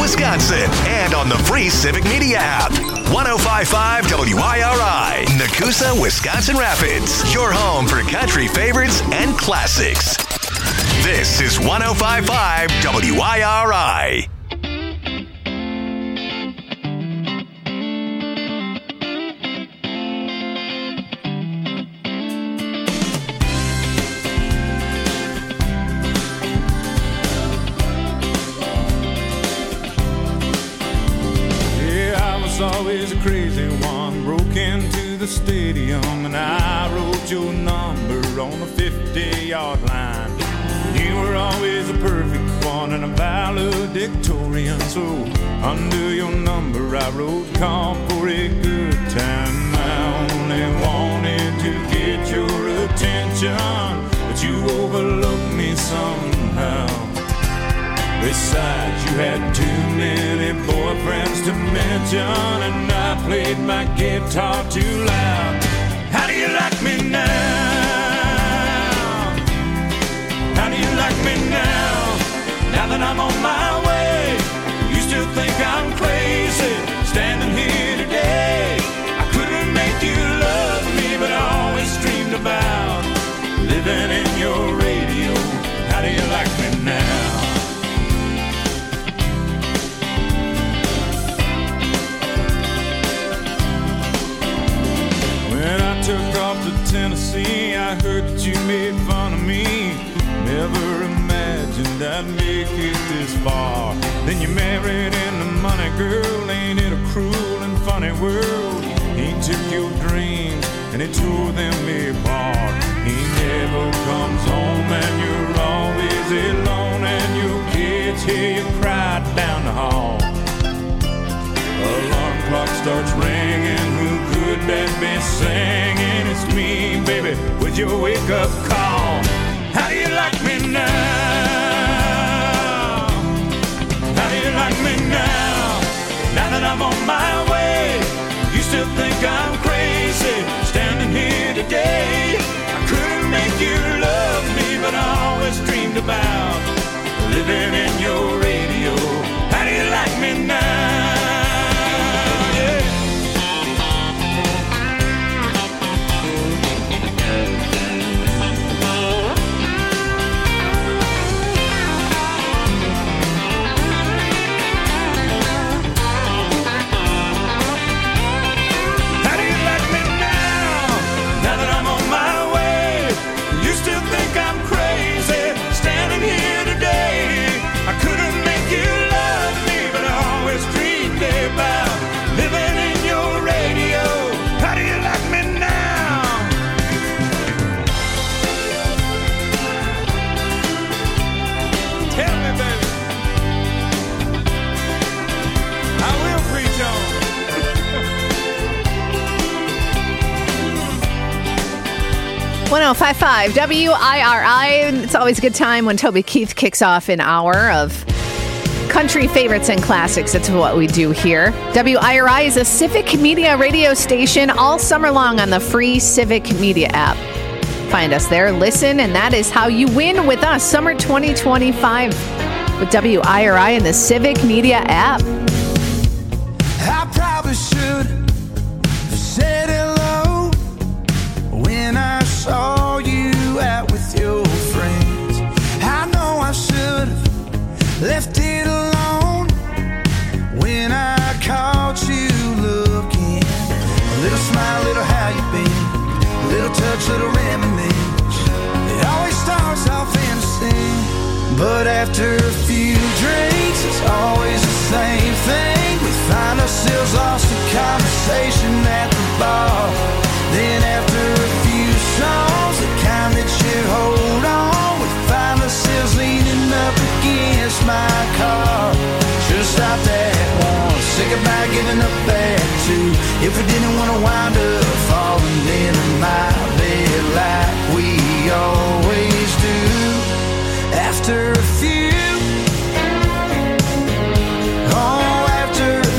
Wisconsin, and on the free Civic Media app. 105.5 WIRI, Nakusa, Wisconsin Rapids. Your home for country favorites and classics. This is 105.5 WIRI. Always a crazy one, broke into the stadium and I wrote your number on the 50-yard line. You were always a perfect one and a valedictorian, so under your number I wrote call for a good time. I only wanted to get your attention, but you overlooked me somehow. Besides, you had too many boyfriends to mention, and I played my guitar too loud. How do you like me now? How do you like me now? Now that I'm on my way, you still think I'm crazy, standing here today. I couldn't make you love me, but I always dreamed about living in your radio. How do you like me now? Took off to Tennessee, I heard that you made fun of me. Never imagined I'd make it this far. Then you married into money, girl. Ain't it a cruel and funny world? He took your dreams and he tore them apart. He never comes home and you're always alone, and your kids hear you cry down the hall. Alarm clock starts ringing, who could that be singing? It's me, baby, with your wake-up call. How do you like me now? How do you like me now? Now that I'm on my way, you still think I'm crazy, standing here today. I couldn't make you love me, but I always dreamed about living in your radio. How do you like me now? .055 WIRI. It's always a good time when Toby Keith kicks off an hour of country favorites and classics. That's what we do here. WIRI is a Civic Media radio station all summer long on the free Civic Media app. Find us there, listen, and that is how you win with us summer 2025 with WIRI and the Civic Media app. I probably should have said hello when I saw you out with your friends. I know I should have left it alone when I caught you looking. A little smile, a little how you been, a little touch, little reminisce. It always starts off innocent, but after a few drinks it's always the same thing. We find ourselves lost in conversation at the bar. Then after a few songs, the kind that you hold on, we find ourselves leaning up against my car. Should've stopped at one, say goodbye, giving up at two. If we didn't want to wind up falling into my bed like we always do. After a few, oh, after a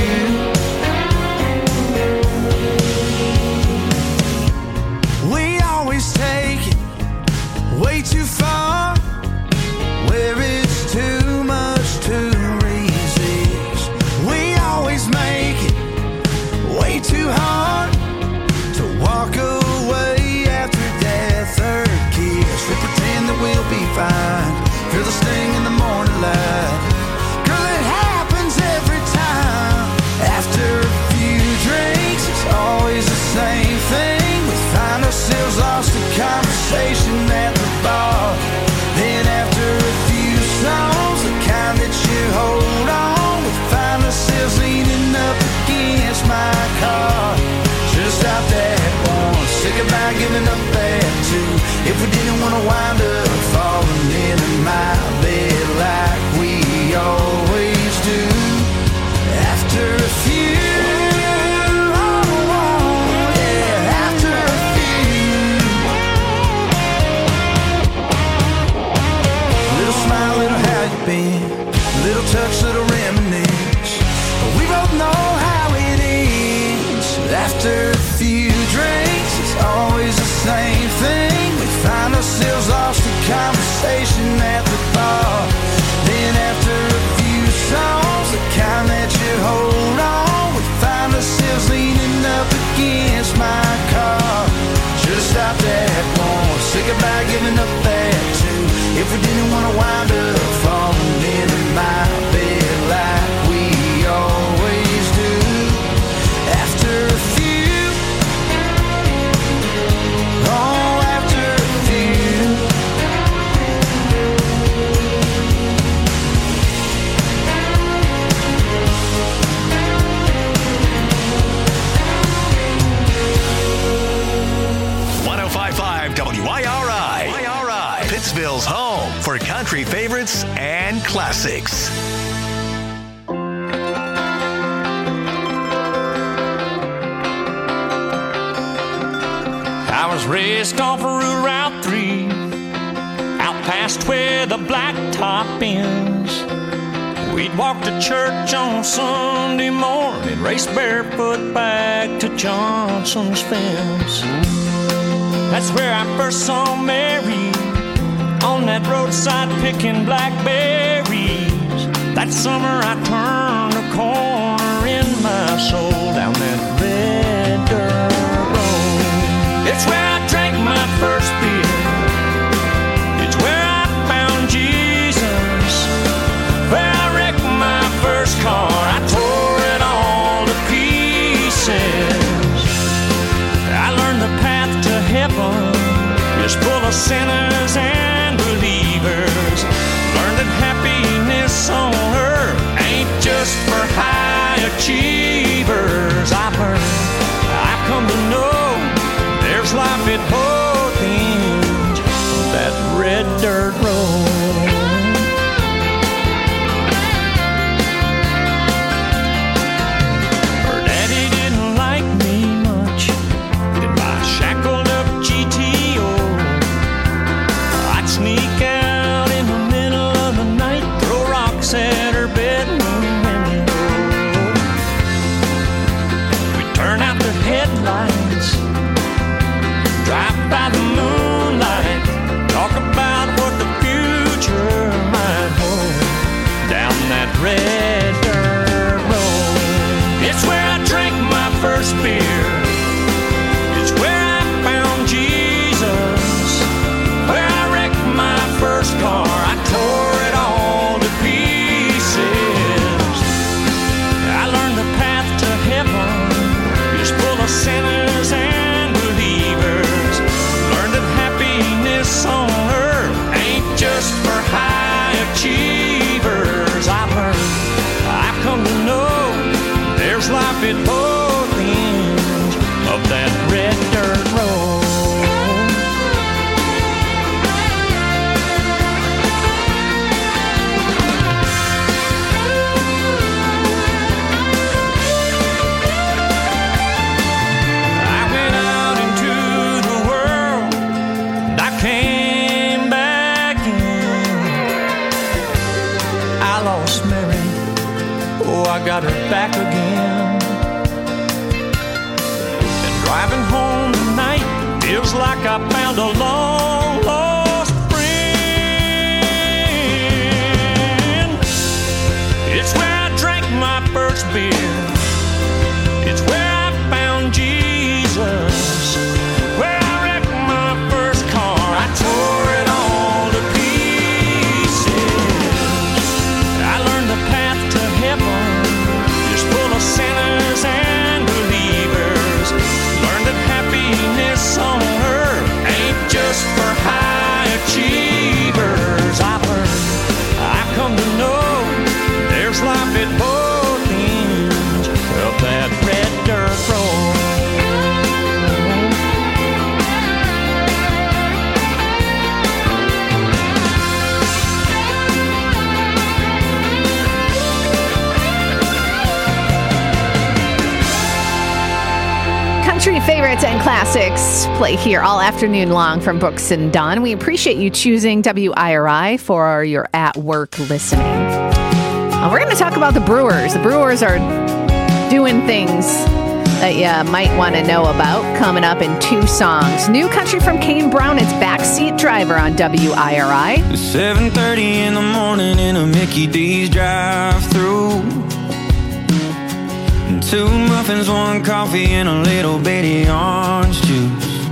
few, we always take it way too far, where it's too much to resist. car. Just out that one, sick about giving up that two. If we didn't want to wind up falling into my bed like we always do. After a few, oh yeah, after a few. Little smile, little how you been, little touch, little reminisce. We both know how it ends. After a few drinks, it's always the same thing. We find ourselves lost in conversation at the bar. Then after a few songs, the kind that you hold on, we find ourselves leaning up against my car. Should've stopped at one, sick about giving up that two. If we didn't want to wind up falling into my bed like we always do. After a few, oh, after a few. WIRI, Pittsville's home for country favorites and classics. I was raised off of Route 3, out past where the blacktop ends. We'd walk to church on Sunday morning, race barefoot back to Johnson's fence. That's where I first saw Mary, on that roadside picking blackberries. That summer I turned a corner in my soul down that red dirt road. It's where I drank my first beer. It's where I found Jesus. Where I wrecked my first car. I tore it all to pieces. I learned the path to heaven is full of sinners and believers. Learned that happiness on earth ain't just for high achievers. I've come to know there's life at both ends of that red dirt road. Her daddy didn't like me much, did my shackled up GTO. I'd sneak out in the middle of the night, throw rocks at her bedroom window. We'd turn out the headlights, drive by the moonlight, talk about what the future might hold down that red dirt road. It's where I drank my first beer. It's where I found Jesus. Where I wrecked my first car. I tore it all to pieces. I learned the path to heaven is full of sinners and believers. Learned that happiness on earth ain't just for high achievers. I've come to know there's life at both ends of that red dirt road. I went out into the world and I came back in. I lost Mary, oh, I got her back again. And driving home tonight feels like I found a long lost friend. It's where I drank my first beer. It's where I found Jesus. Where I wrecked my first car. I tore it all to pieces. I learned the path to heaven is full of sinners and believers. Learned that happiness on earth ain't just for Country favorites and classics play here all afternoon long from Brooks and Dunn. We appreciate you choosing WIRI for your at-work listening. We're going to talk about the Brewers. The Brewers are doing things that you might want to know about coming up in 2 songs. New country from Kane Brown, it's Backseat Driver on WIRI. It's 7:30 in the morning in a Mickey D's drive-thru. 2 muffins, 1 coffee, and a little bitty orange juice.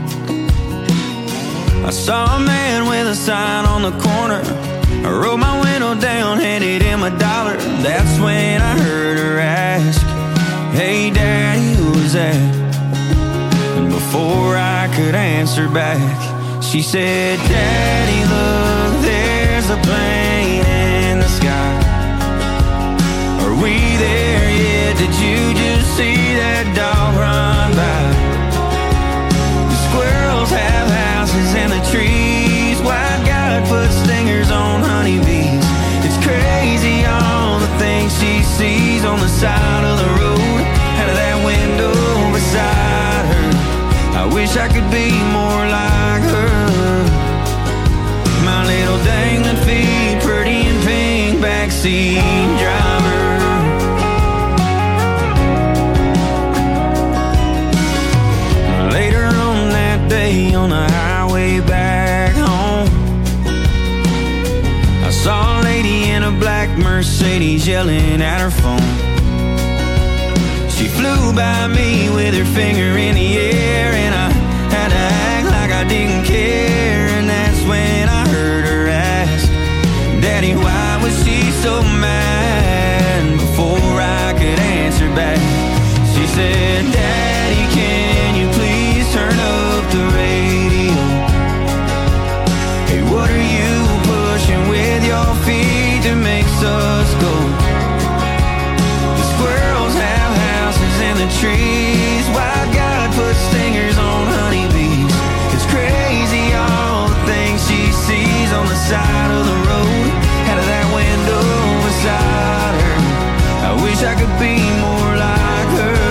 I saw a man with a sign on the corner. I rolled my window down, handed him $1. That's when I heard her ask, "Hey Daddy, who's that?" And before I could answer back, she said, "Daddy, look, there's a plane in the sky. Are we there yet? Did you just see that dog run by? The squirrels have houses in the trees. Why God put stingers on honeybees? It's crazy all the things she sees on the side of the road, out of that window beside her. I wish I could be more like her. My little dangling feet, pretty and pink, backseat driver." Later on that day on the highway back home, I saw a lady in a black Mercedes yelling at her phone. She flew by me with her finger in the air, and I had to act like I didn't care. And that's when I heard her ask, "Daddy, why was she so mad?" Before I could answer back, she said, "Daddy, can you please turn up the radio? Hey, what are you pushing with your feet that makes us go? The squirrels have houses in the trees. Why God put stingers on honeybees? It's crazy all the things she sees on the side of the road, out of that window beside her. I wish I could be more like her.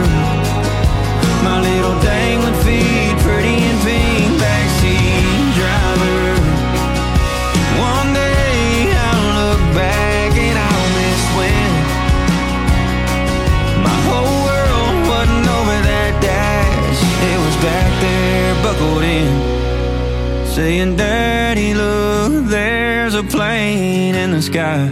My little dangling feet, pretty and pink, backseat driver. One day I'll look back and I'll miss when my whole world wasn't over that dash. It was back there, buckled in, saying, "Daddy, look, there's a plane in the sky.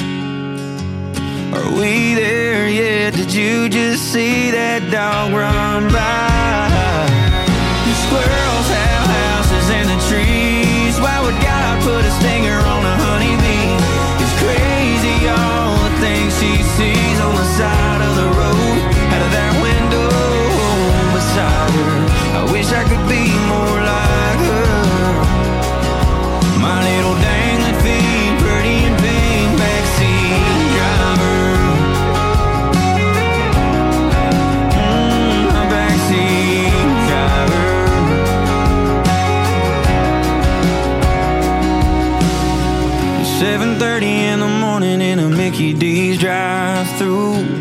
Are we there yet? Did you just see that dog run by? The squirrels have houses in the trees. Why would God put a stinger on a honeybee? It's crazy all the things she sees on the side of the road, out of that window beside her. I wish I could be more like her. My little dangling feet, pretty and pink, backseat driver." My backseat driver. 7:30 in the morning in a Mickey D's drive-thru.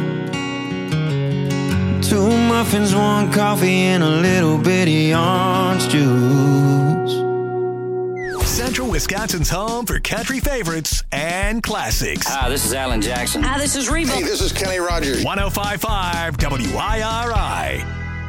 2 muffins, 1 coffee, and a little bitty orange juice. Central Wisconsin's home for country favorites and classics. Hi, this is Alan Jackson. Hi, this is Reba. Hey, this is Kenny Rogers. 105.5 WIRI.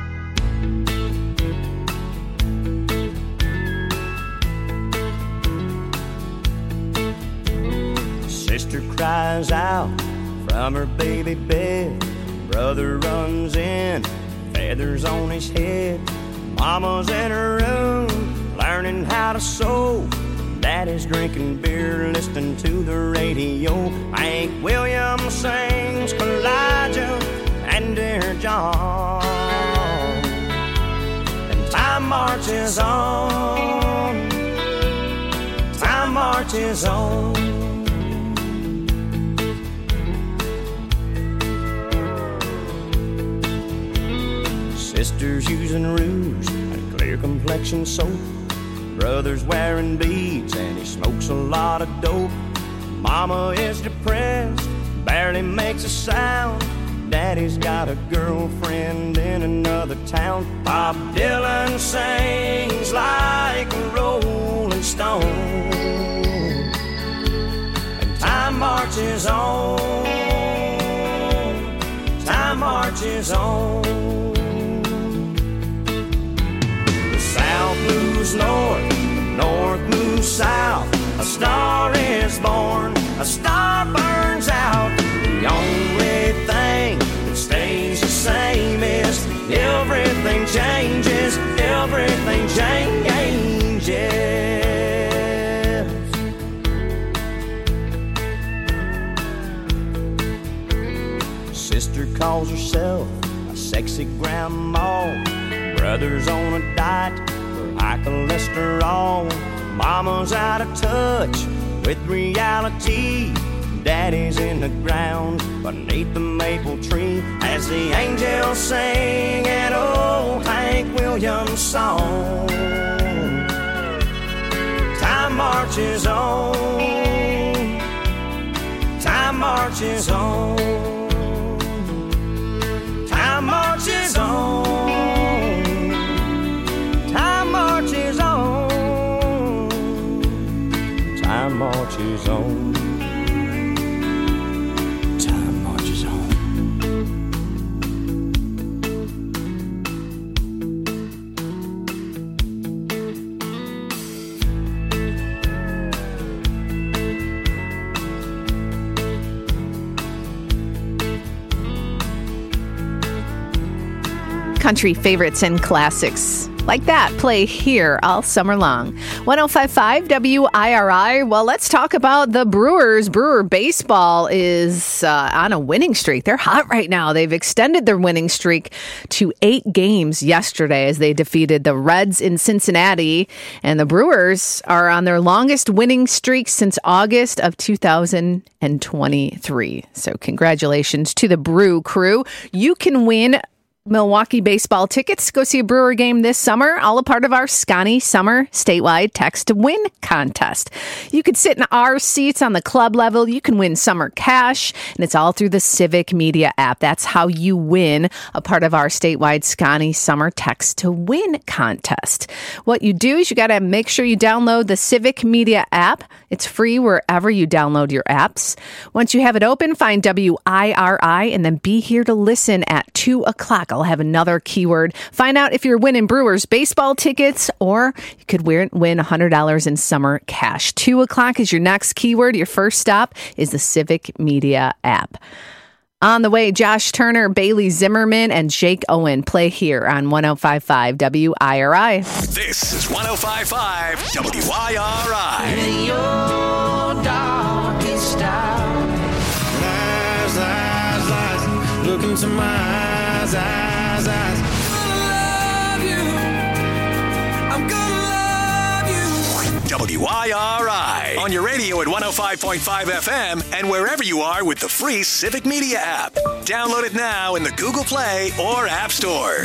Sister cries out from her baby bed. Brother runs in, feathers on his head. Mama's in her room, learning how to sew. Daddy's drinking beer, listening to the radio. Hank Williams sings Elijah and Dear John. And time marches on. Time marches on. Sister's using rouge and clear complexion soap. Brother's wearing beads and he smokes a lot of dope. Mama is depressed, barely makes a sound. Daddy's got a girlfriend in another town. Bob Dylan sings like a rolling stone, and time marches on, time marches on. The South moves north, north moves south. A star is born, a star burns out. The only thing that stays the same is everything changes, everything changes. Sister calls herself a sexy grandma. Brother's on a diet for high cholesterol. Mama's out of touch with reality. Daddy's in the ground beneath the maple tree as the angels sing an old Hank Williams song. Time marches on, time marches on, time marches on, time marches on, time marches on. Country favorites and classics like that play here all summer long. 105.5 WIRI. Well, let's talk about the Brewers. Brewer baseball is on a winning streak. They're hot right now. They've extended their winning streak to 8 games yesterday as they defeated the Reds in Cincinnati. And the Brewers are on their longest winning streak since August of 2023. So congratulations to the Brew crew. You can win Milwaukee baseball tickets. Go see a Brewer game this summer. All a part of our Scotty Summer statewide text to win contest. You could sit in our seats on the club level. You can win summer cash, and it's all through the Civic Media app. That's how you win a part of our statewide Scotty Summer text to win contest. What you do is you got to make sure you download the Civic Media app. It's free wherever you download your apps. Once you have it open, find WIRI and then be here to listen at 2 o'clock. I'll have another keyword. Find out if you're winning Brewers baseball tickets, or you could win $100 in summer cash. 2 o'clock is your next keyword. Your first stop is the Civic Media app. On the way, Josh Turner, Bailey Zimmerman, and Jake Owen play here on 105.5 WIRI. This is 105.5 WIRI. In your darkest hour, lies, lies, lies, look into my eyes, eyes. I'm gonna love you. WIRI on your radio at 105.5 FM and wherever you are with the free Civic Media app. Download it now in the Google Play or App Store.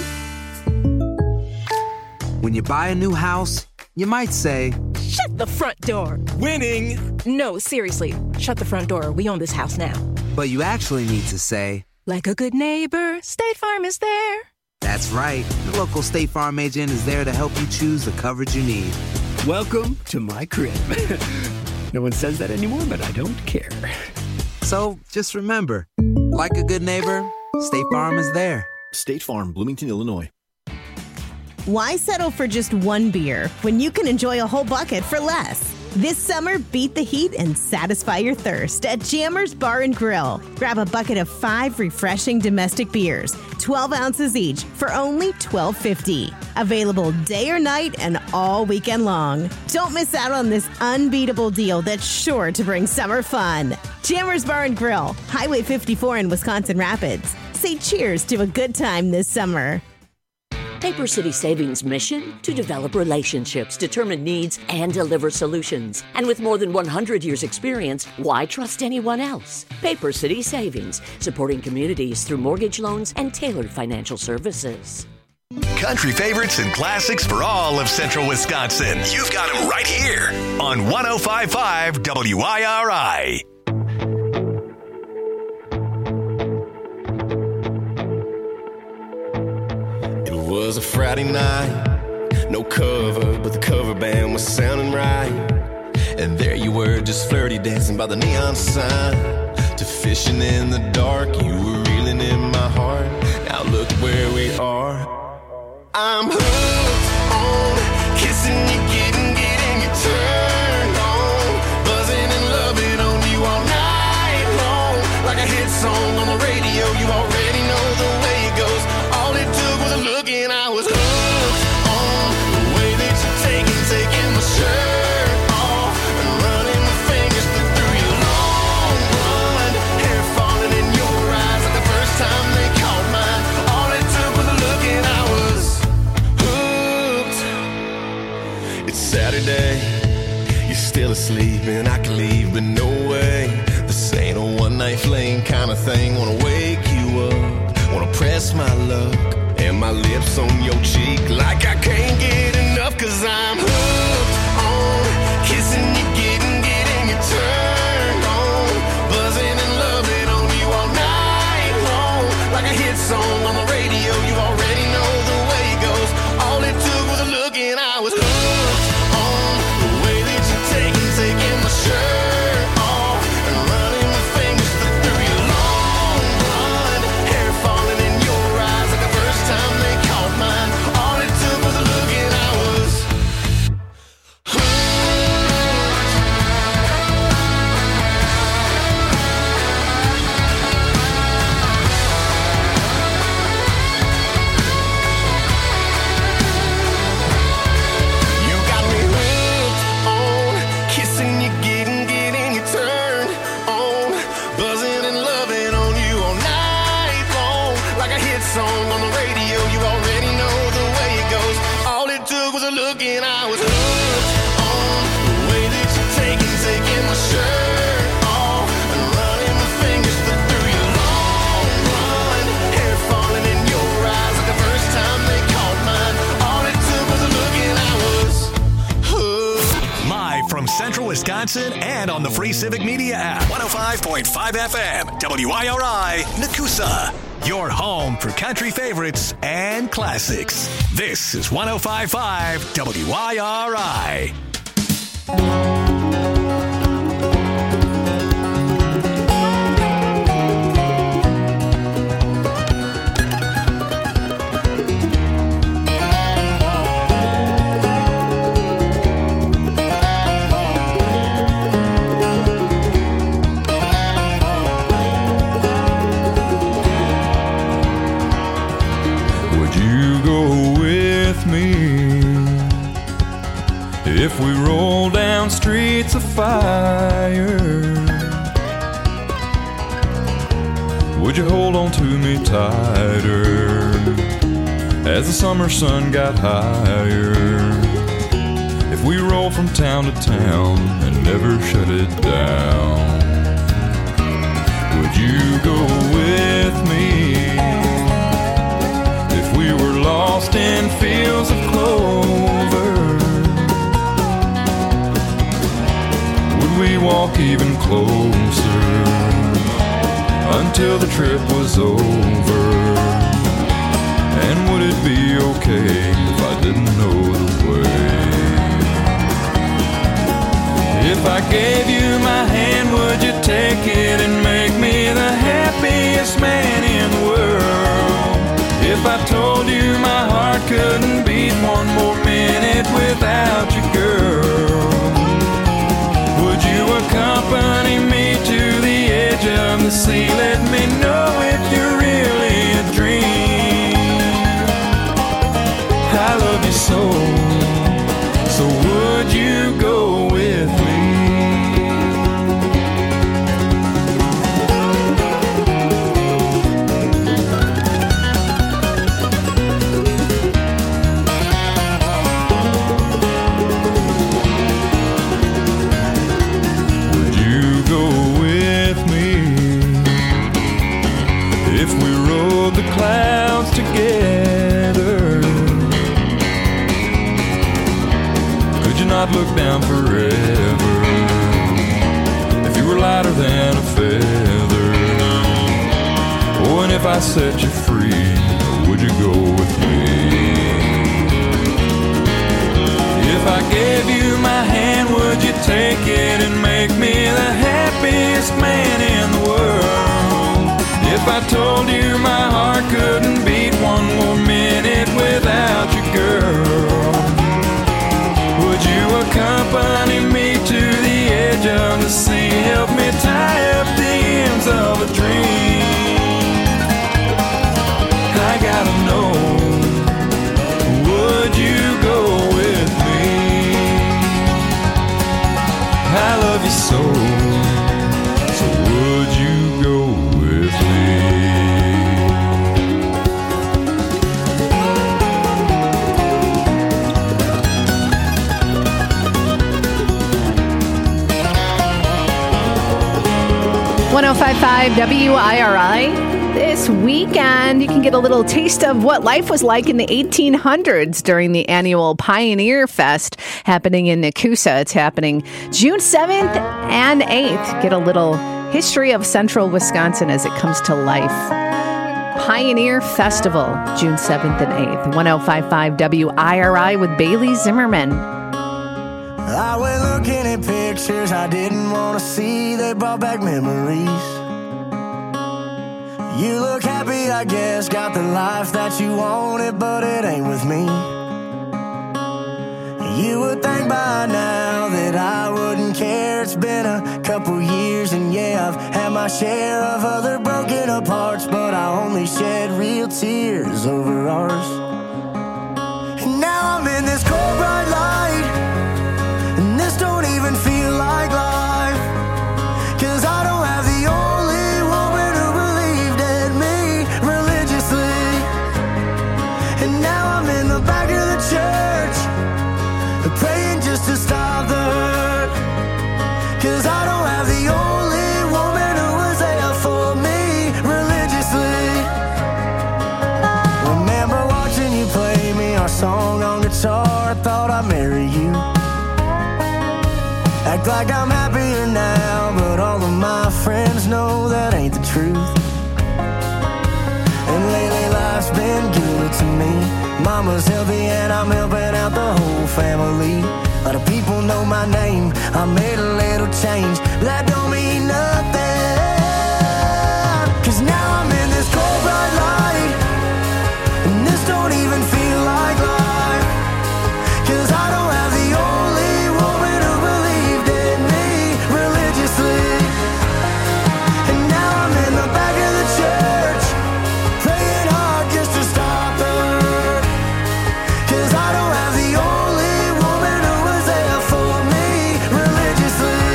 When you buy a new house, you might say, "Shut the front door." "Winning." No, seriously, shut the front door. We own this house now. But you actually need to say, "Like a good neighbor, State Farm is there." That's right. The local State Farm agent is there to help you choose the coverage you need. Welcome to my crib. No one says that anymore, but I don't care. So just remember, like a good neighbor, State Farm is there. State Farm, Bloomington, Illinois. Why settle for just one beer when you can enjoy a whole bucket for less? This summer, beat the heat and satisfy your thirst at Jammers Bar and Grill. Grab a bucket of 5 refreshing domestic beers, 12 ounces each, for only $12.50. Available day or night and all weekend long. Don't miss out on this unbeatable deal that's sure to bring summer fun. Jammers Bar and Grill, Highway 54 in Wisconsin Rapids. Say cheers to a good time this summer. Paper City Savings' mission? To develop relationships, determine needs, and deliver solutions. And with more than 100 years' experience, why trust anyone else? Paper City Savings, supporting communities through mortgage loans and tailored financial services. Country favorites and classics for all of Central Wisconsin. You've got them right here on 105.5 WIRI. Was a Friday night, no cover, but the cover band was sounding right. And there you were, just flirty, dancing by the neon sign. To fishing in the dark, you were reeling in my heart. Now look where we are. I'm hooked on kissing you, getting you turned on, buzzing and loving on you all night long. Like a hit song on the radio, you already know the way it goes. All it took was a look and I was hooked on the way that you're taking my shirt off and running my fingers through your long blonde hair, falling in your eyes like the first time they caught mine. All it took was a look and I was hooked. It's Saturday, you're still asleep and I can leave, but no way. This ain't a one-night fling kind of thing. Wanna wake you up, wanna press my luck and my lips on your cheek like I can't get enough. Cause I'm hooked on kissing you, getting you turned on, buzzing and loving on you all night long. Like a hit song on the radio, you already know the way it goes. All it took was a look and I was hooked on the way that you're taking my shirt off and running my fingers through your long blonde hair, falling in your eyes like the first time they caught mine. All it took was a look and I was you got me hooked on kissing you, getting you turned on, buzzing and loving on you all night long. Like a hit song on the radio, you already know the way it goes. All it took was a look and I was hooked on the way that you're taking my shirt off and running my fingers through your long blonde hair, falling in your eyes like the first time they caught mine. All it took was a look and I was hooked. Live from Central Wisconsin and on the free Civic Media app. 105.5 FM, WIRI, Nakusa. Your home for country favorites and classics. This is 105.5 WIRI. Would you go with me if we roll down streets of fire? Would you hold on to me tighter as the summer sun got higher? If we roll from town to town and never shut it down, would you go with me if we were lost in fields of clover? Would we walk even closer until the trip was over? And would it be okay if I didn't know the way? If I gave you my hand, would you take it and make me the happiest man in the world? If I told you my heart couldn't beat one more minute without you, girl, would you accompany me to the edge of the sea? Let me know if you're really a dream. I love you so, so would you go with me? Would you go with me if we rode the clouds together? Could you not look down forever if you were lighter than a feather? Oh, and if I set you free, would you go with me? take it and make me the happiest man in the world. If I told you my heart couldn't beat one more minute without you, girl, would you accompany me to the edge of the sea? Help me tie up the ends of a dream. I gotta know, would you go with me? I love you so, so would you go with me? 105.5 WIRI. This weekend, you can get a little taste of what life was like in the 1800s during the annual Pioneer Fest happening in Nakusa. It's happening June 7th and 8th. Get a little history of central Wisconsin as it comes to life. Pioneer Festival, June 7th and 8th. 105.5 WIRI with Bailey Zimmerman. I went looking at pictures I didn't want to see. They brought back memories. You look happy, I guess, got the life that you wanted, but it ain't with me. You would think by now that I wouldn't care. It's been a couple years, and yeah, I've had my share of other broken aparts, but I only shed real tears over ours. And now I'm in this cold bright light, and this don't even feel like life, 'cause I don't have the only woman who believed in me religiously. And now I'm in the back of the church, praying just to stop the hurt, 'cause I don't have the only woman who was there for me religiously. Remember watching you play me our song on guitar, I thought I'd marry you. Act like I'm happier now, but all of my friends know that ain't the truth. And lately life's been good to me. Mama's healthy and I'm helping out the whole family. A lot of people know my name, I made a little change, but that don't mean nothing, 'cause now I'm in this cold bright light, and this don't even feel like life, 'cause I don't have the only woman who believed in me religiously. And now I'm in the back of the church, praying hard just to stop the hurt, 'cause I don't have the only woman who was there for me religiously.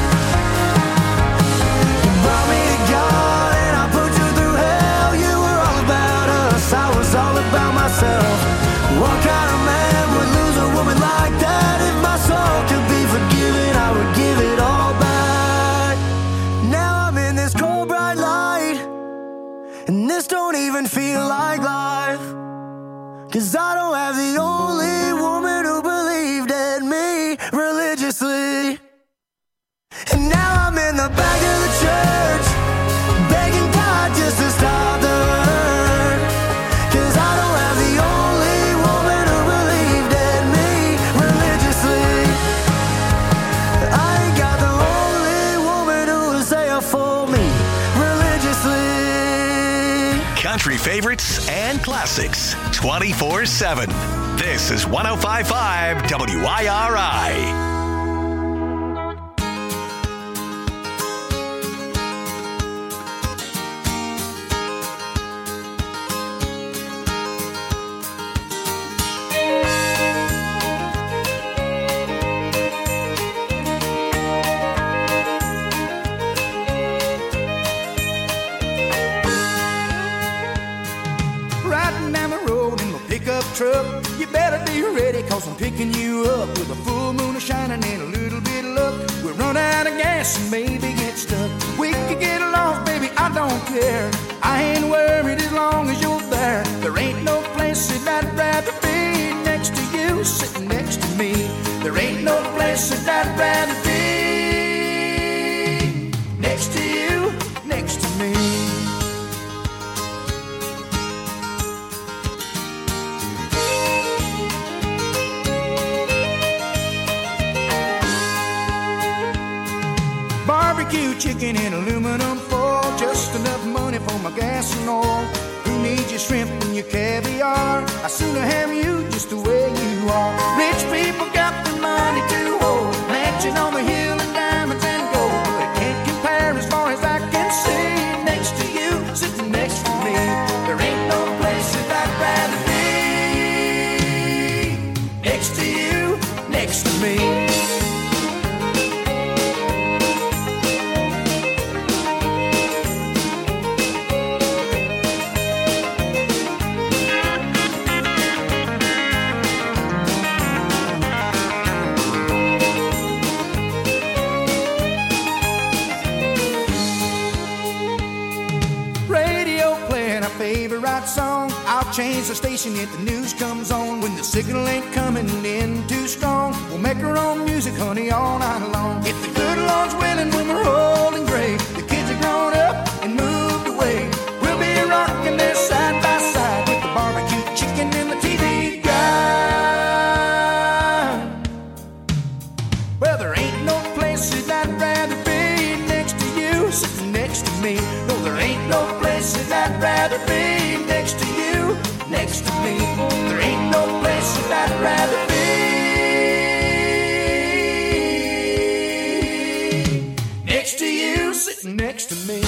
You brought me to God and I put you through hell. You were all about us, I was all about myself. What kind of man would lose a woman like that? If my soul could be forgiven, I would give it all back. Now I'm in this cold bright light, and this don't even feel like life, 'cause I don't have the only woman who believed in me religiously. And now I'm in the back of the church, begging God just to stop the hurt, 'cause I don't have the only woman who believed in me religiously. I ain't got the only woman who was there for me religiously. Country favorites and classics 24/7. This is 105.5 WIRI. Riding down the road in my pickup truck, you better be ready, 'cause I'm picking you up with a full moon shining and a little bit of luck. We'll run out of gas and maybe get stuck. We could get lost, baby, I don't care. I ain't worried as long as you're there. There ain't no place that I'd rather be next to you, sitting next to me. There ain't no place that I'd rather be next to you, next to me. chicken in aluminum foil, just enough money for my gas and oil. Who needs your shrimp and your caviar? I sooner have you just the way you are. Rich people got the money to hold, mansion on the hill and diamonds and gold, but it can't compare as far as I can see. Next to you, sitting next to me, there ain't no place that I'd rather be. Next to you, next to me. Favorite song, I'll change the station if the news comes on. When the signal ain't coming in too strong, we'll make our own music, honey, all night long. If the good Lord's willing, when we're old and gray, the kids are grown up and moved away, we'll be rocking there side by side with the barbecue chicken and the TV guide. Well, there ain't no places I'd rather be next to you, sitting next to me. No, there ain't no places I'd rather be next to you, next to me. There ain't no places I'd rather be next to you, sitting next to me.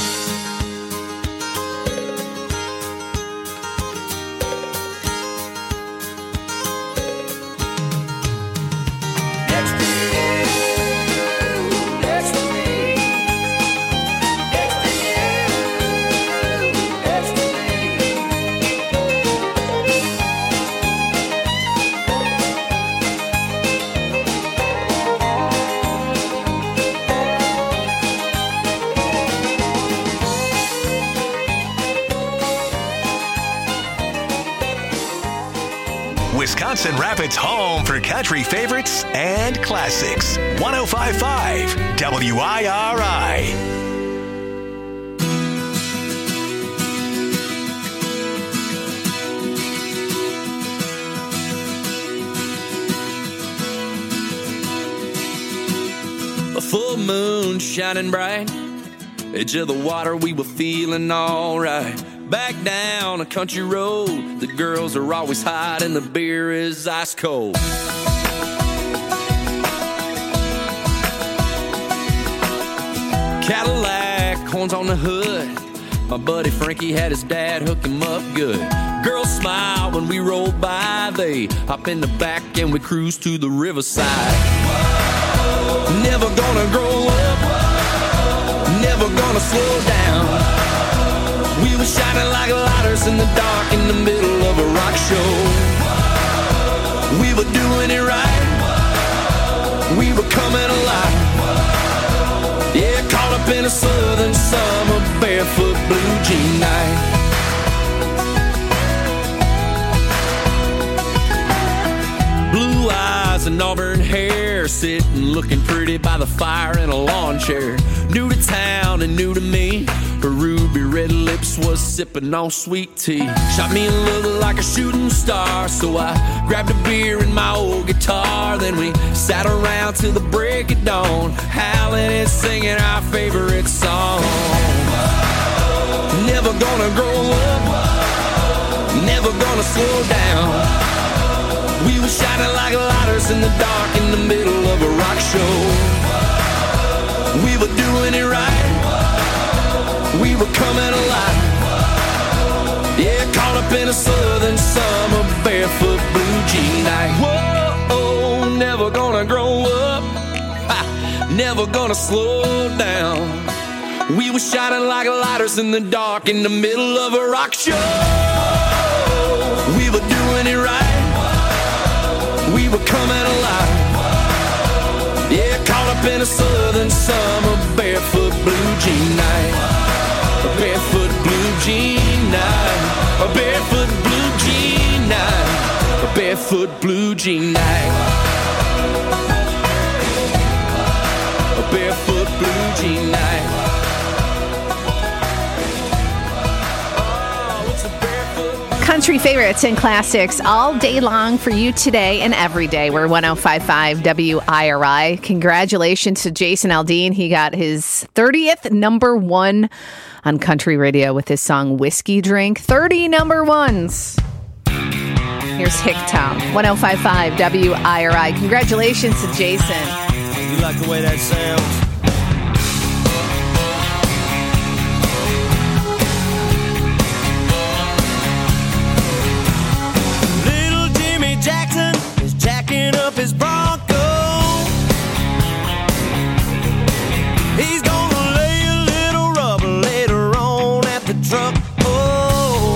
Wisconsin Rapids' home for country favorites and classics. 105.5 WIRI. A full moon shining bright, edge of the water, we were feeling alright. Back down a country road, the girls are always hot and the beer is ice cold. Cadillac, horns on the hood, my buddy Frankie had his dad hook him up good. Girls smile when we roll by, they hop in the back and we cruise to the riverside. Never gonna grow up, never gonna slow down. We were shining like lighters in the dark in the middle of a rock show. We were doing it right, we were coming alive. Yeah, caught up in a southern summer barefoot blue jean night. Blue eyes and auburn hair, sitting looking pretty by the fire in a lawn chair. New to town and new to me, her ruby red lips was sipping on sweet tea. Shot me a look like a shooting star, so I grabbed a beer and my old guitar. Then we sat around till the break of dawn, howling and singing our favorite song. Never gonna grow up, never gonna slow down. We were shining like lighters in the dark in the middle of a rock show. We were doing it right, we were coming alive. Yeah, caught up in a southern summer barefoot blue jean night. Whoa, never gonna grow up, never gonna slow down. We were shining like lighters in the dark in the middle of a rock show. We were doing it right, we were coming alive. Yeah, caught up in a southern summer barefoot blue jean night. A barefoot blue jean night. A barefoot blue jean night. A barefoot blue jean night. A barefoot blue jean night. Country favorites and classics all day long for you today and every day. We're 105.5 WIRI. Congratulations to Jason Aldean. He got his 30th number one on country radio with his song Whiskey Drink. 30 number ones. Here's Hicktown, 105.5 WIRI. Congratulations to Jason. You like the way that sounds? Jackson is jacking up his Bronco. He's gonna lay a little rubber later on at the truck. Oh,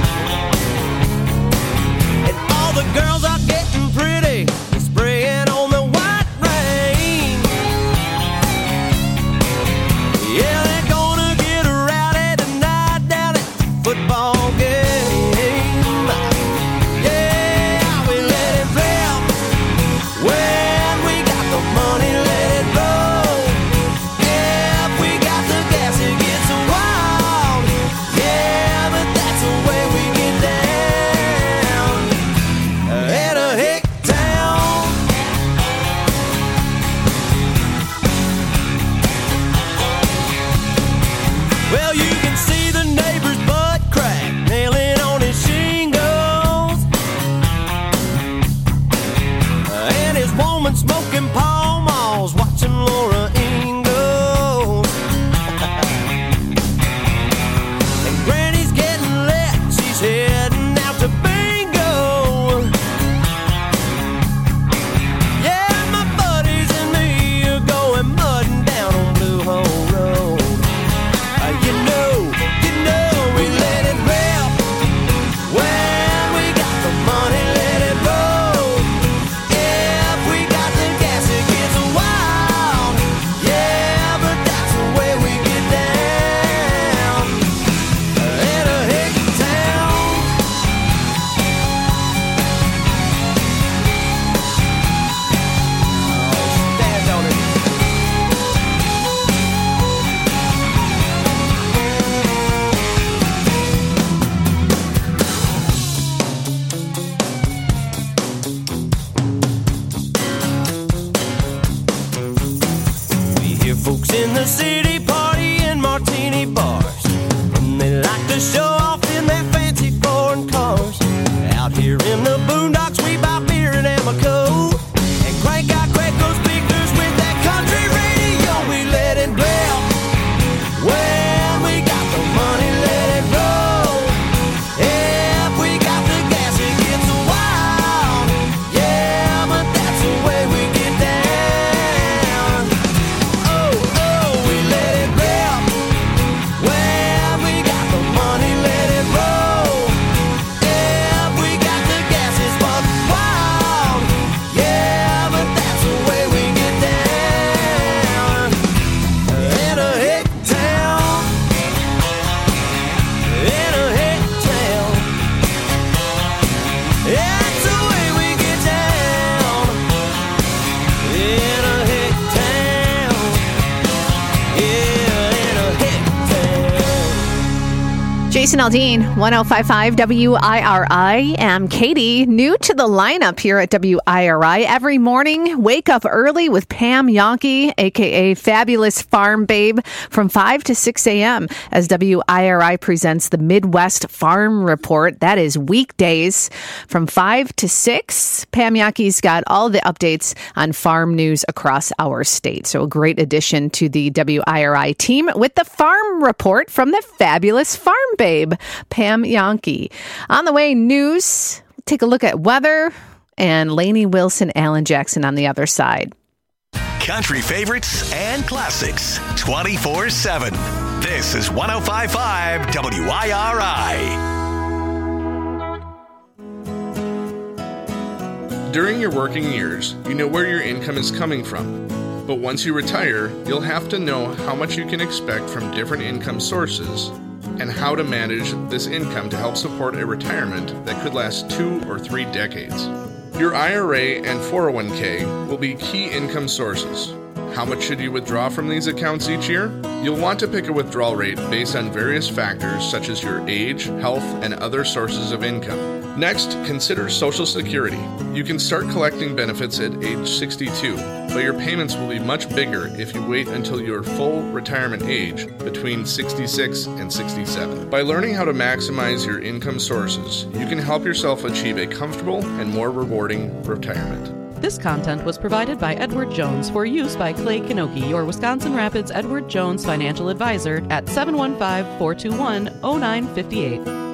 and all the girls are getting pretty, they're spraying on the white rain. Yeah, they're gonna get rowdy tonight down at the football game. Smoking Pall Malls, watching Laura Ingalls. And Granny's getting lit, she's heading out to bingo. Yeah, my buddies and me are going mudding down on Blue Hole Road. You know, we let it rip. When we got the money, let it roll. Folks in the city party in martini bars, and they like to show off in their fancy foreign cars. Out here in the boondocks we buy beer at Amoco and crank out Quaco speakers with that country radio. We let it rip. When we got the money, let it roll. If we got the gas, it gets wild. Yeah, but that's the way we get down. Jason Aldean, 105.5 WIRI. I'm Katie, new to the lineup here at WIRI. Every morning, wake up early with Pam Yonke, a.k.a. Fabulous Farm Babe, from 5 to 6 a.m. as WIRI presents the Midwest Farm Report. That is weekdays from 5 to 6. Pam Yonke's got all the updates on farm news across our state. So a great addition to the WIRI team with the Farm Report from the Fabulous Farm Babe, Pam Yonke. On the way, news. Take a look at weather and Lainey Wilson, Alan Jackson on the other side. Country favorites and classics 24/7. This is 105.5 WIRI. During your working years, you know where your income is coming from. But once you retire, you'll have to know how much you can expect from different income sources and how to manage this income to help support a retirement that could last 2 or 3 decades. Your IRA and 401k will be key income sources. How much should you withdraw from these accounts each year? You'll want to pick a withdrawal rate based on various factors such as your age, health, and other sources of income. Next, consider Social Security. You can start collecting benefits at age 62, but your payments will be much bigger if you wait until your full retirement age between 66 and 67. By learning how to maximize your income sources, you can help yourself achieve a comfortable and more rewarding retirement. This content was provided by Edward Jones for use by Clay Kinoki, your Wisconsin Rapids Edward Jones financial advisor at 715-421-0958.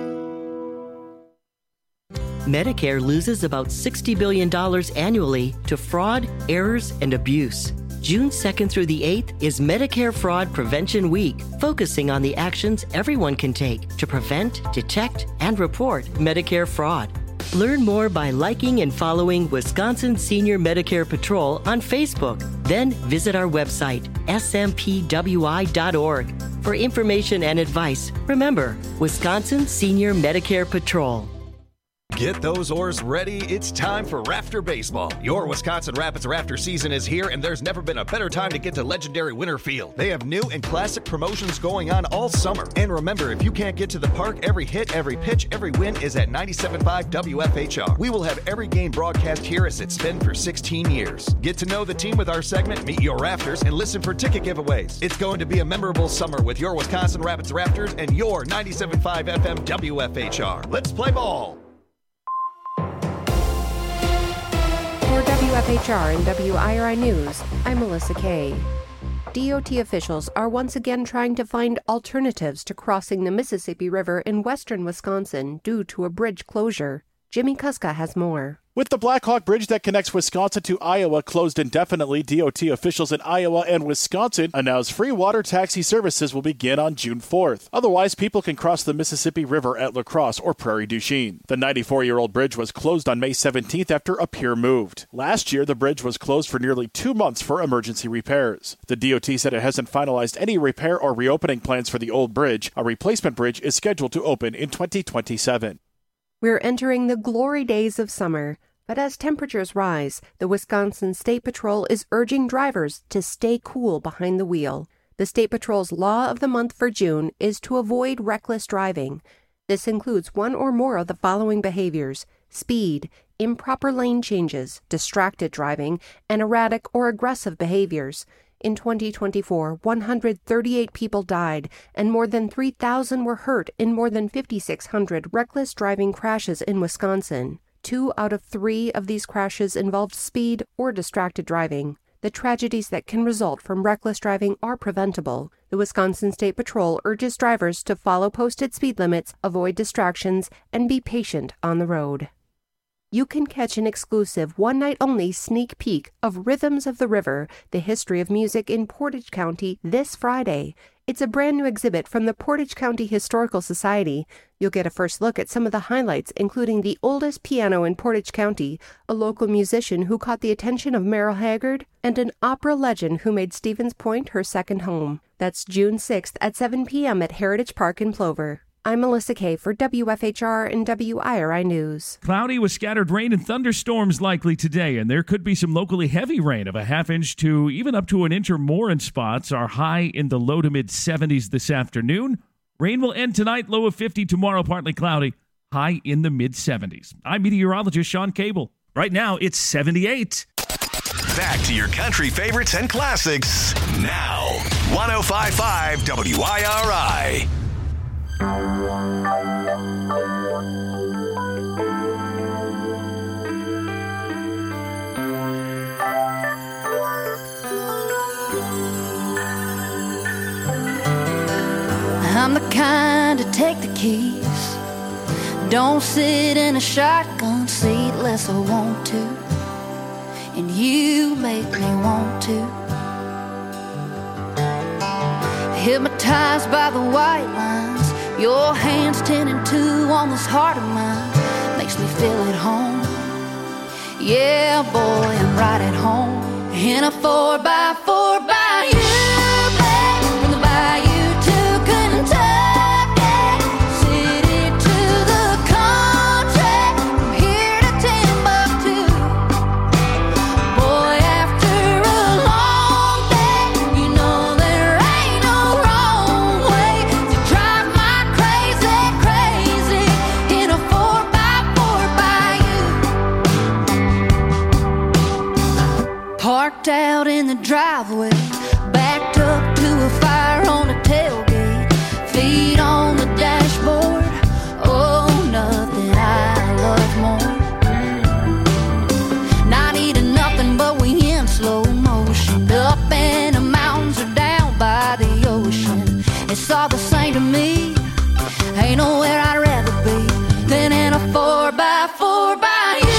Medicare loses about $60 billion annually to fraud, errors, and abuse. June 2nd through the 8th is Medicare Fraud Prevention Week, focusing on the actions everyone can take to prevent, detect, and report Medicare fraud. Learn more by liking and following Wisconsin Senior Medicare Patrol on Facebook. Then visit our website, smpwi.org, for information and advice. Remember, Wisconsin Senior Medicare Patrol. Get those oars ready. It's time for Rafter Baseball. Your Wisconsin Rapids Rafter season is here, and there's never been a better time to get to legendary Winter Field. They have new and classic promotions going on all summer. And remember, if you can't get to the park, every hit, every pitch, every win is at 97.5 WFHR. We will have every game broadcast here as it's been for 16 years. Get to know the team with our segment, Meet Your Rafters, and listen for ticket giveaways. It's going to be a memorable summer with your Wisconsin Rapids Rafters and your 97.5 FM WFHR. Let's play ball. For WFHR and WIRI News, I'm Melissa Kay. DOT officials are once again trying to find alternatives to crossing the Mississippi River in western Wisconsin due to a bridge closure. Jimmy Kuska has more. With the Black Hawk Bridge that connects Wisconsin to Iowa closed indefinitely, DOT officials in Iowa and Wisconsin announced free water taxi services will begin on June 4th. Otherwise, people can cross the Mississippi River at La Crosse or Prairie du Chien. The 94-year-old bridge was closed on May 17th after a pier moved. Last year, the bridge was closed for nearly 2 months for emergency repairs. The DOT said it hasn't finalized any repair or reopening plans for the old bridge. A replacement bridge is scheduled to open in 2027. We're entering the glory days of summer, but as temperatures rise, the Wisconsin State Patrol is urging drivers to stay cool behind the wheel. The State Patrol's law of the month for June is to avoid reckless driving. This includes one or more of the following behaviors: speed, improper lane changes, distracted driving, and erratic or aggressive behaviors. In 2024, 138 people died and more than 3,000 were hurt in more than 5,600 reckless driving crashes in Wisconsin. 2 out of 3 of these crashes involved speed or distracted driving. The tragedies that can result from reckless driving are preventable. The Wisconsin State Patrol urges drivers to follow posted speed limits, avoid distractions, and be patient on the road. You can catch an exclusive one-night-only sneak peek of Rhythms of the River, the history of music in Portage County, this Friday. It's a brand new exhibit from the Portage County Historical Society. You'll get a first look at some of the highlights, including the oldest piano in Portage County, a local musician who caught the attention of Merle Haggard, and an opera legend who made Stevens Point her second home. That's June 6th at 7 p.m. at Heritage Park in Plover. I'm Melissa Kay for WFHR and WIRI News. Cloudy with scattered rain and thunderstorms likely today, and there could be some locally heavy rain of a half inch to even up to an inch or more in spots. Our high in the low to mid 70s this afternoon. Rain will end tonight, low of 50. Tomorrow, partly cloudy, high in the mid 70s. I'm meteorologist Sean Cable. Right now, it's 78. Back to your country favorites and classics now. 105.5 WIRI. I'm the kind to take the keys, don't sit in a shotgun seat unless I want to, and you make me want to. Hypnotized by the white lines, your hands 10 and 2 on this heart of mine, makes me feel at home. Yeah, boy, I'm right at home in a 4x4 by you, babe, from the bayou to Kentucky, city to the country, from here to Timbuktu. Boy, after a long day, you know there ain't no driveway, backed up to a fire on a tailgate, feet on the dashboard. Oh, nothing I love more. Not eating nothing, but we in slow motion, up in the mountains or down by the ocean. It's all the same to me. Ain't nowhere I'd rather be than in a 4x4 by you.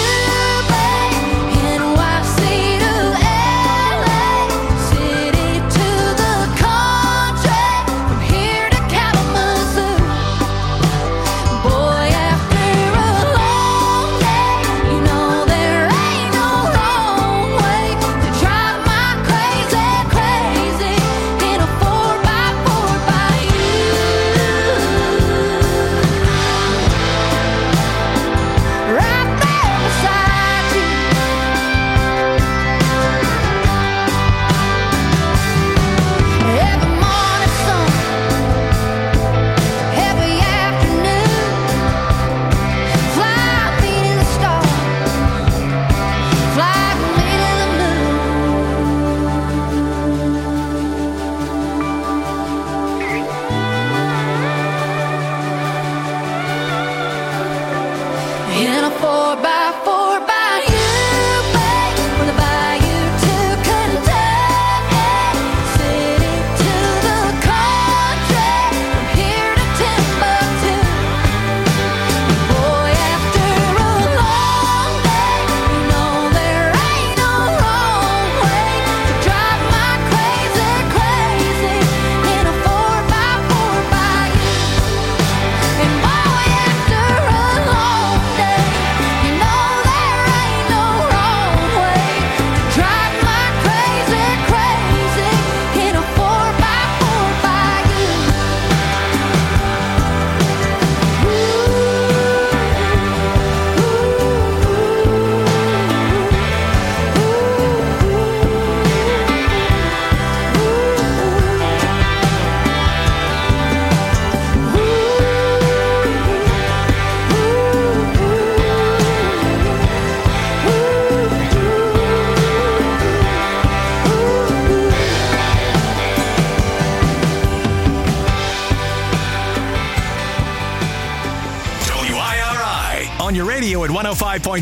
On your radio at 105.5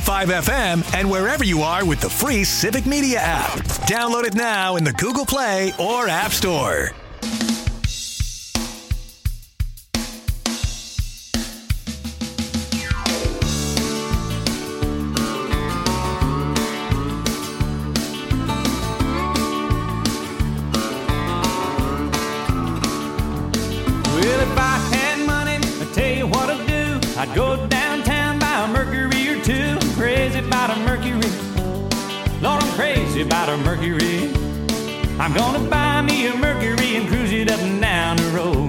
FM and wherever you are with the free Civic Media app. Download it now in the Google Play or App Store. Well, if I had money, I'd tell you what I'd do. I'd go downtown, buy a Mercury or two. I'm crazy about a Mercury. Lord, I'm crazy about a Mercury. I'm gonna buy me a Mercury and cruise it up and down the road.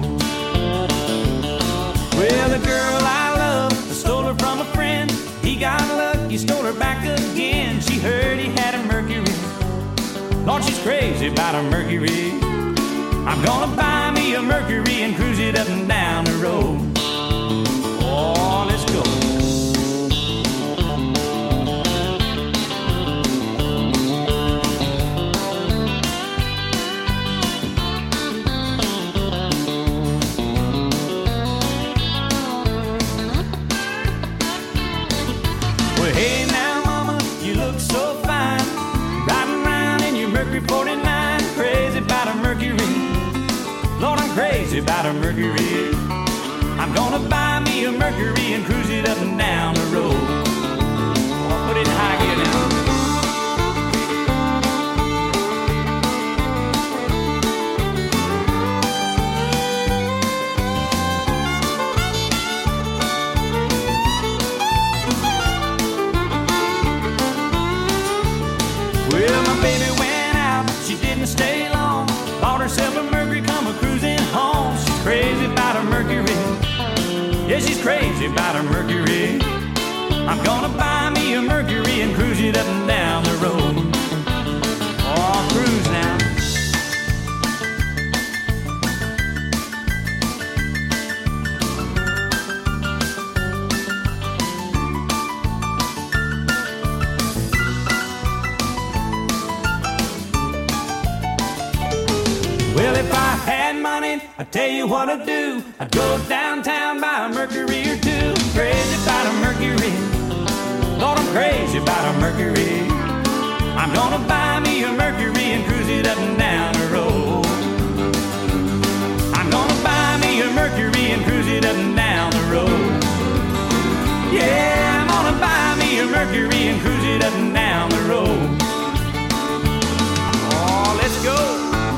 Well, the girl I love, I stole her from a friend. He got lucky, stole her back again. She heard he had a Mercury. Lord, she's crazy about a Mercury. I'm gonna buy me a Mercury and cruise it up and down the road. Oh, let's go. Well, hey now, mama, you look so fine. Riding around in your Mercury 49. Crazy about a Mercury. Lord, I'm crazy about a Mercury. I'm gonna buy me a Mercury and cruise it up and down the road. Oh, put it in high gear now. Well, my baby went out, she didn't stay long. Bought herself a Mercury, come a-cruising home. She's crazy about a Mercury. Yeah, she's crazy about a Mercury. I'm gonna buy me a Mercury and cruise it up and down the road. Oh, cruise now. had money, I tell you what I'd do. I'd go downtown, buy a Mercury or two. Crazy about a Mercury, Lord, I'm crazy about a Mercury. I'm gonna buy me a Mercury and cruise it up and down the road. I'm gonna buy me a Mercury and cruise it up and down the road. Yeah, I'm gonna buy me a Mercury and cruise it up and down the road. Oh, let's go.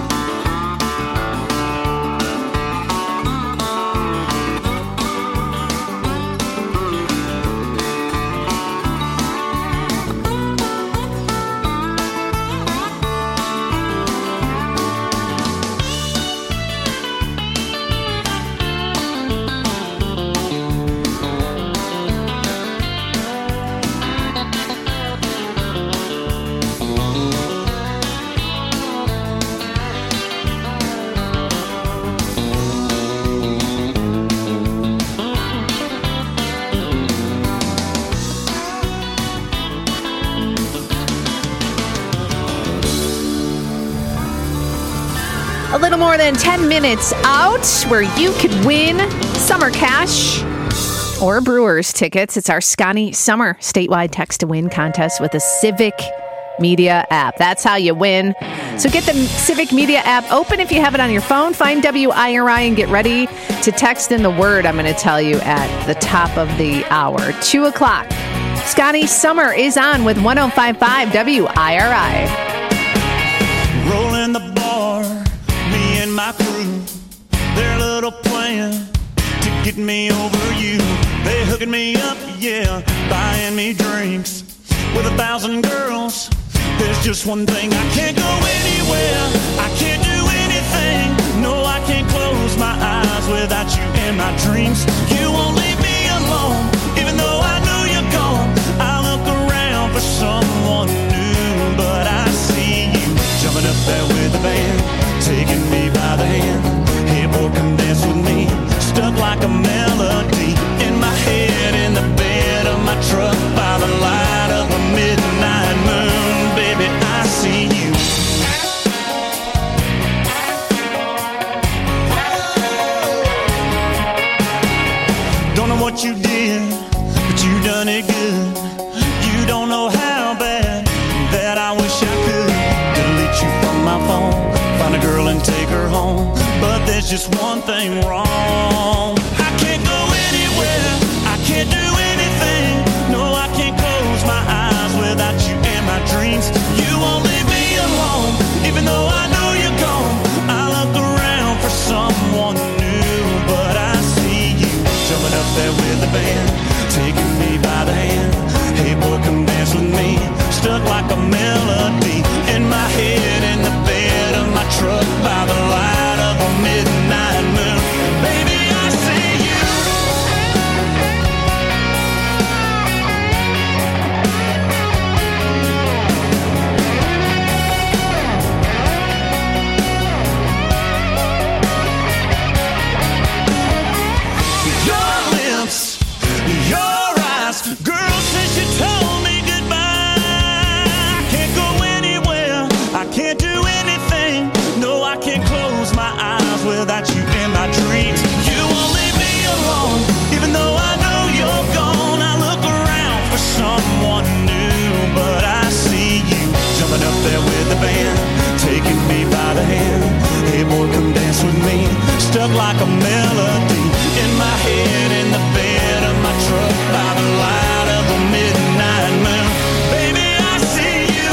A little more than 10 minutes out where you could win summer cash or Brewers tickets. It's our Scotty Summer statewide text to win contest with the Civic Media app. That's how you win. So get the Civic Media app open if you have it on your phone. Find WIRI and get ready to text in the word I'm going to tell you at the top of the hour. 2 o'clock. Scotty Summer is on with 105.5 WIRI. Rolling the bar, me and my crew, their little plan to get me over you. They hooking me up, yeah, buying me drinks with 1,000 girls. There's just one thing, I can't go anywhere, I can't do anything. No, I can't close my eyes without you in my dreams. You won't leave me alone, even though I know you're gone. I look around for someone new, but I see you jumping up there with the band, taking me by the hand. Hey boy, come dance with me. Stuck like a melody in my head, in the bed of my truck, by the light of a midnight moon. Baby, I see you. Don't know what you did, but you done it good. You don't know how bad that I wish I could delete you from my phone, find a girl and take her home. But there's just one thing wrong. I can't go anywhere, I can't do anything. No, I can't close my eyes without you in my dreams. You won't leave me alone, even though I know you're gone. I look around for someone new, but I see you jumping up there with the band, taking me by the hand. Hey boy, come dance with me. Stuck like a melody in my head, in the bed of my truck, by the light of a midnight moon. Baby, I see you. Your lips, your eyes, girl, since you told me goodbye, I can't go anywhere, I can't do anything. No, I can't close my eyes without you in my dreams. You won't leave me alone, even though I know you're gone. I look around for someone new, but I see you jumping up there with the band, taking me by the hand. Hey boy, come dance with me. Stuck like a melody in my head, in the bed of my truck, by the light of a midnight moon. Baby, I see you.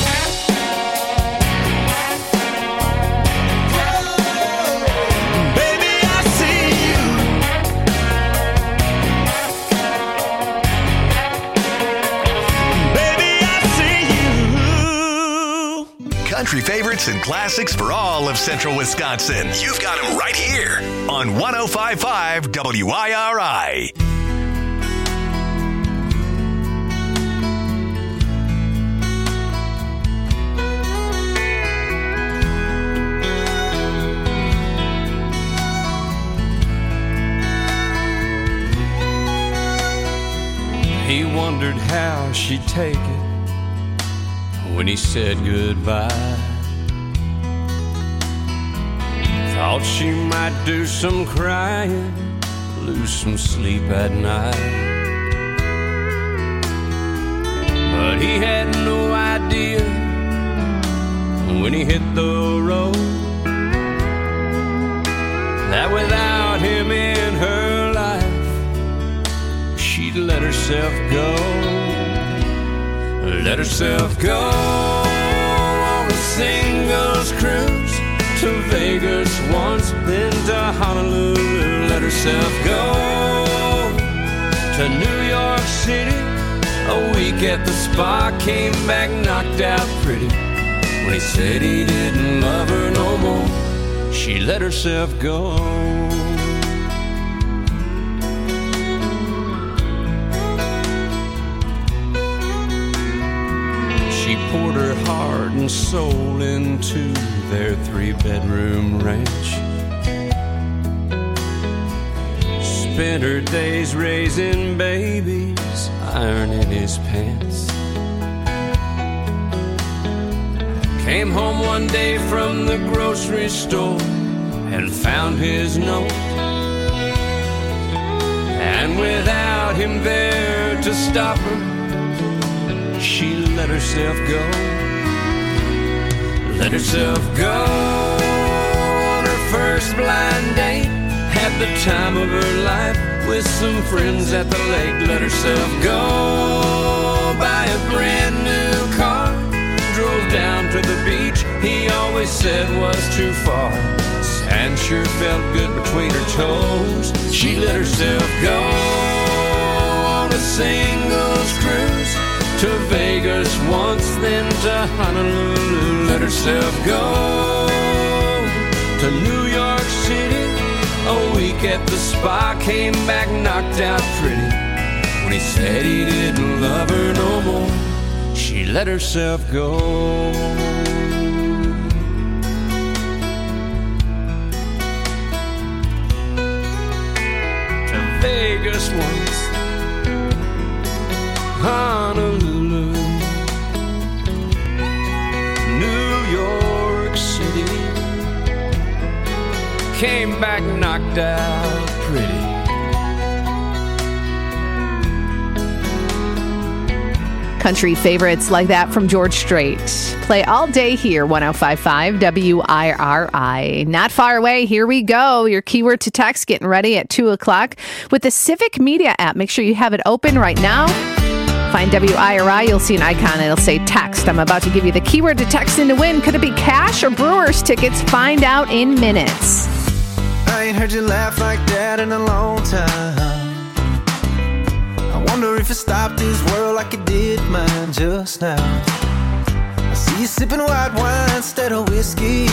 Baby, I see you. Baby, I see you. Country favorites and classics for all of Central Wisconsin. You've got them right here on 105.5 WIRI. He wondered how she'd take it when he said goodbye. Thought she might do some crying, lose some sleep at night. But he had no idea when he hit the road that without him in her life, she'd let herself go. Let herself go on a singles cruise to Vegas once, then to Honolulu. Let herself go to New York City. A week at the spa, came back knocked out pretty. When he said he didn't love her no more, she let herself go. She poured her heart and soul into their 3-bedroom ranch. Spent her days raising babies, ironing his pants. Came home one day from the grocery store and found his note. And without him there to stop her, she let herself go. Let herself go on her first blind date. Had the time of her life with some friends at the lake. Let herself go buy a brand new car. Drove down to the beach he always said was too far. Sand sure felt good between her toes. She let herself go on a singles cruise to Vegas once, then to Honolulu. Let herself go to New York City. A week at the spa, came back knocked out pretty. When he said he didn't love her no more, she let herself go. To Vegas once, Honolulu, New York City. Came back knocked out pretty. Country favorites like that from George Strait. Play all day here, 105.5 WIRI. Not far away, here we go. Your keyword to text getting ready at 2 o'clock with the Civic Media app. Make sure you have it open right now. Find WIRI, you'll see an icon, it'll say text. I'm about to give you the keyword to text in to win. Could it be cash or Brewers tickets? Find out in minutes. I ain't heard you laugh like that in a long time. I wonder if it stopped this world like it did mine just now. I see you sipping white wine instead of whiskey.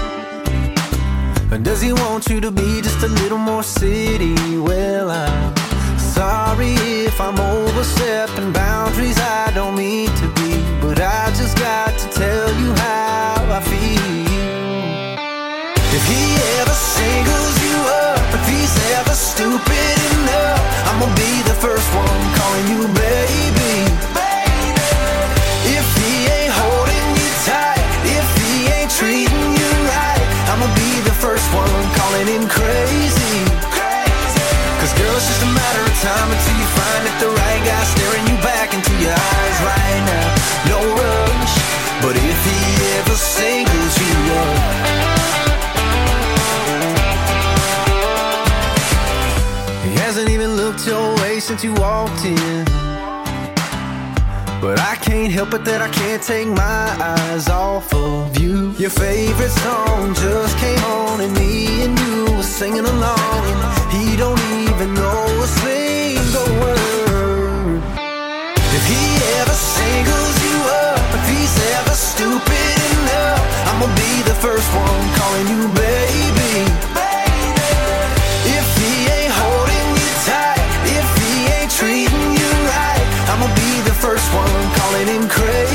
And does he want you to be just a little more city? Well, I'm sorry if I'm overstepping boundaries I don't mean to be, but I just got to tell you how I feel. If he ever singles you up, if he's ever stupid enough, I'm gonna be the first one calling you baby. If he ain't holding you tight, if he ain't treating you right, I'm gonna be the first one calling him crazy. Cause girl, it's just a matter of time until you find that the right guy staring you back into your eyes right now. No rush, but if he ever singles you up, hasn't even looked your way since you walked in. But I can't help it that I can't take my eyes off of you. Your favorite song just came on and me and you were singing along, and he don't even know a single word. If he ever singles you up, if he's ever stupid enough, I'm gonna be the first one calling you baby. If he ain't holding you tight, if he ain't treating you right, I'm gonna be the first one calling him crazy.